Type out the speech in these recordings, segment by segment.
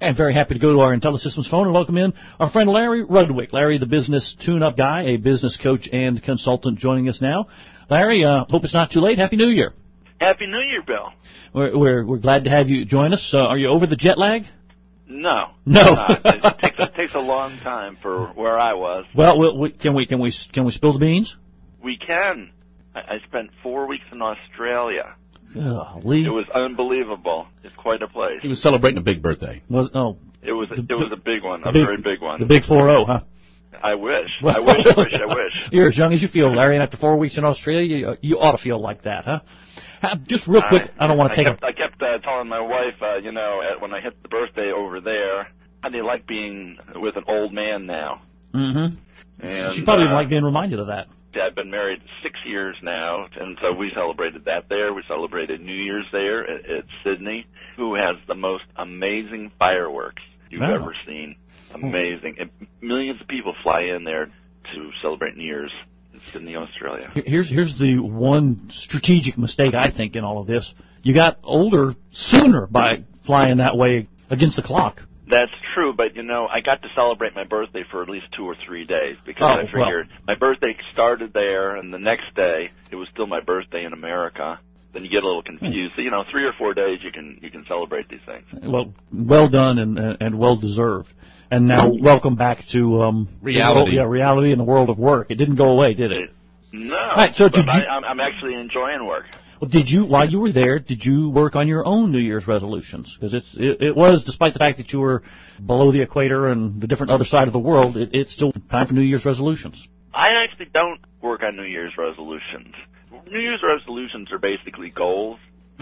And very happy to go to our IntelliSystems phone and welcome in our friend Larry Rudwick. Larry, the business tune-up guy, a business coach and consultant, joining us now. Larry, hope it's not too late. Happy New Year. Happy New Year, Bill. We're glad to have you join us. Are you over the jet lag? No. It takes a long time for where I was. Well, can we spill the beans? We can. I spent 4 weeks in Australia. Golly. It was unbelievable. It's quite a place. He was celebrating a big birthday. It was a big one, very big one. The big 4-0, huh? I wish. I wish. You're as young as you feel, Larry, and after 4 weeks in Australia, you ought to feel like that, huh? Just real quick, I don't want to I kept telling my wife, when I hit the birthday over there, how do you like being with an old man now? Mm-hmm. And, she probably didn't like being reminded of that. I've been married 6 years now, and so we celebrated that there. We celebrated New Year's there at Sydney, who has the most amazing fireworks you've ever seen. Amazing. And millions of people fly in there to celebrate New Year's in Sydney, Australia. Here's the one strategic mistake, I think, in all of this. You got older sooner by flying that way against the clock. That's true, but, I got to celebrate my birthday for at least 2 or 3 days because I figured my birthday started there, and the next day it was still my birthday in America. Then you get a little confused. So, 3 or 4 days you can celebrate these things. Well done and well deserved. And now welcome back to reality. Reality in the world of work. It didn't go away, did it? No. Right, so I'm actually enjoying work. Well, while you were there, did you work on your own New Year's resolutions? Because it was, despite the fact that you were below the equator and the different other side of the world, it's still time for New Year's resolutions. I actually don't work on New Year's resolutions. New Year's resolutions are basically goals,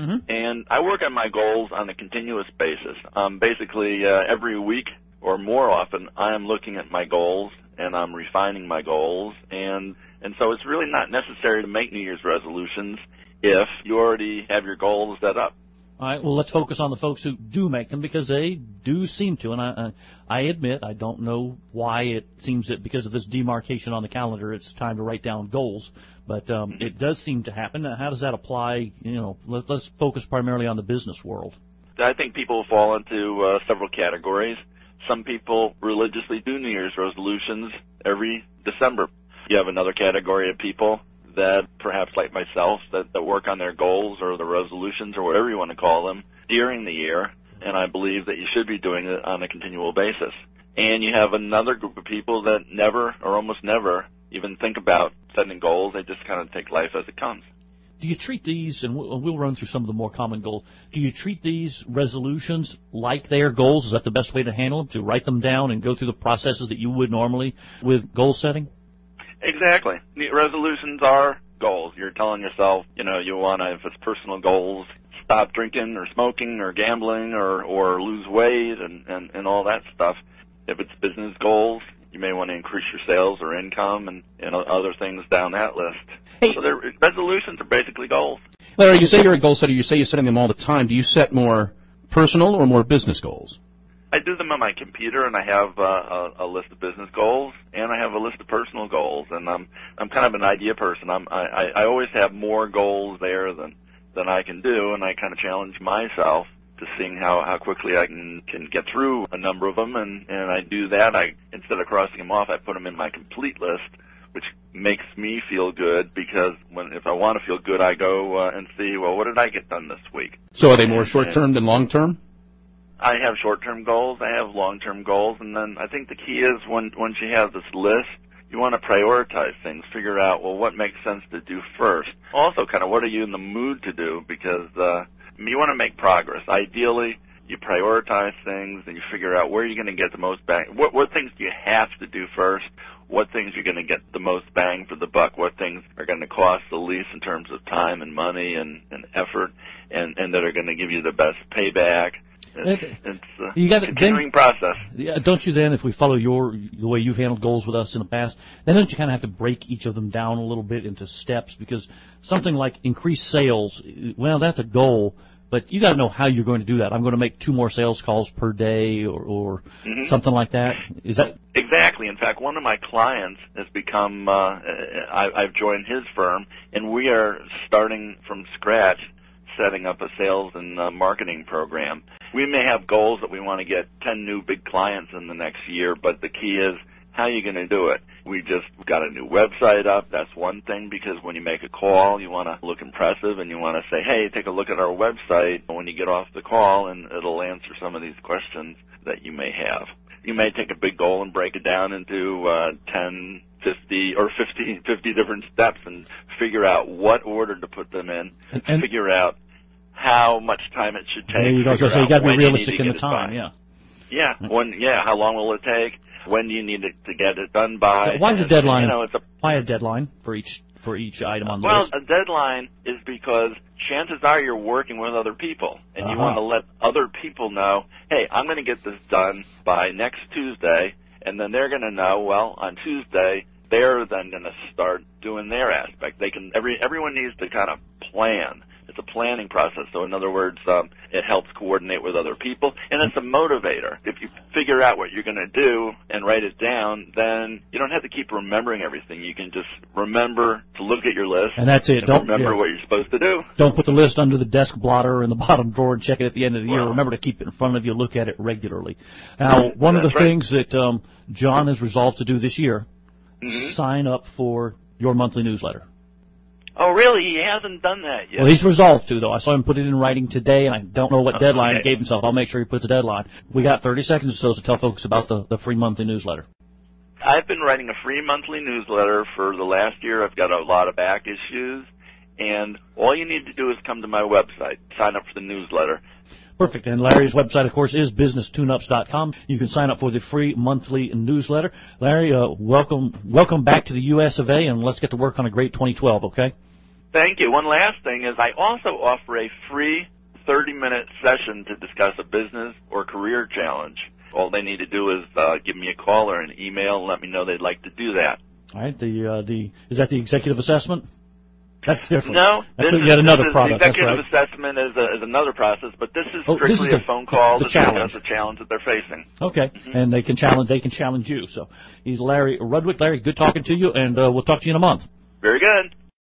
and I work on my goals on a continuous basis. Basically, every week or more often, I am looking at my goals and I'm refining my goals, and so it's really not necessary to make New Year's resolutions if you already have your goals set up. All right, well, let's focus on the folks who do make them, because they do seem to, and I admit I don't know why it seems that because of this demarcation on the calendar it's time to write down goals, but it does seem to happen. How does that apply? Let's focus primarily on the business world. I think people fall into several categories. Some people religiously do New Year's resolutions every December. You have another category of people that perhaps like myself that work on their goals or the resolutions or whatever you want to call them during the year, and I believe that you should be doing it on a continual basis. And you have another group of people that never or almost never even think about setting goals. They just kind of take life as it comes. Do you treat these, and we'll run through some of the more common goals, do you treat these resolutions like they are goals? Is that the best way to handle them, to write them down and go through the processes that you would normally with goal setting? Exactly. Resolutions are goals. You're telling yourself, you want to, if it's personal goals, stop drinking or smoking or gambling or lose weight and all that stuff. If it's business goals, you may want to increase your sales or income and other things down that list. Hey. So resolutions are basically goals. Larry, you say you're a goal setter. You say you're setting them all the time. Do you set more personal or more business goals? I do them on my computer, and I have a list of business goals, and I have a list of personal goals. And I'm kind of an idea person. I always have more goals there than I can do, and I kind of challenge myself to seeing how quickly I can get through a number of them. And I do that. Instead of crossing them off, I put them in my complete list, which makes me feel good, because if I want to feel good, I go and see, well, what did I get done this week? So are they more short-term than long-term? I have short-term goals. I have long-term goals. And then I think the key is once you have this list, you want to prioritize things, figure out, well, what makes sense to do first. Also, kind of what are you in the mood to do, because you want to make progress. Ideally, you prioritize things and you figure out where you're going to get the most bang. What things do you have to do first? What things you're going to get the most bang for the buck? What things are going to cost the least in terms of time and money and effort, and that are going to give you the best payback? It's a continuing process. Yeah, don't you then, if we follow the way you've handled goals with us in the past, then don't you kind of have to break each of them down a little bit into steps? Because something like increased sales, well, that's a goal, but you got to know how you're going to do that. I'm going to make 2 more sales calls per day or something like that. Is that exactly? In fact, one of my clients has become. I've joined his firm, and we are starting from scratch setting up a sales and marketing program. We may have goals that we want to get 10 new big clients in the next year, but the key is, how are you going to do it? We just got a new website up. That's one thing, because when you make a call, you want to look impressive and you want to say, hey, take a look at our website when you get off the call, and it'll answer some of these questions that you may have. You may take a big goal and break it down into 10, 50, or 50 different steps and figure out what order to put them in, and figure out how much time it should take. You got to be realistic in the time, Yeah. How long will it take? When do you need it to get it done by? Why is a deadline? Why a deadline for each item on the list? Well, a deadline is because chances are you're working with other people, and you want to let other people know, hey, I'm going to get this done by next Tuesday, and then they're going to know, well, on Tuesday, they're then going to start doing their aspect. Everyone needs to kind of plan. It's a planning process. So in other words, it helps coordinate with other people, and it's a motivator. If you figure out what you're going to do and write it down, then you don't have to keep remembering everything. You can just remember to look at your list. And that's it. Don't remember what you're supposed to do. Don't put the list under the desk blotter or in the bottom drawer and check it at the end of the year. Remember to keep it in front of you. Look at it regularly. Now, one of the things that John has resolved to do this year, sign up for your monthly newsletter. Oh, really? He hasn't done that yet. Well, he's resolved to, though. I saw him put it in writing today, and I don't know what deadline he gave himself. I'll make sure he puts a deadline. We got 30 seconds or so to tell folks about the free monthly newsletter. I've been writing a free monthly newsletter for the last year. I've got a lot of back issues, and all you need to do is come to my website, sign up for the newsletter. Perfect. And Larry's website, of course, is businesstuneups.com. You can sign up for the free monthly newsletter. Larry, welcome back to the U.S. of A., and let's get to work on a great 2012, okay? Thank you. One last thing is I also offer a free 30-minute session to discuss a business or career challenge. All they need to do is give me a call or an email and let me know they'd like to do that. All right. Is that the executive assessment? That's different. No, that's yet another product. The executive assessment is another process, but this is strictly a phone call to discuss the challenge that they're facing. Okay, and they can challenge you. So he's Larry Rudwick. Larry, good talking to you, and we'll talk to you in a month. Very good.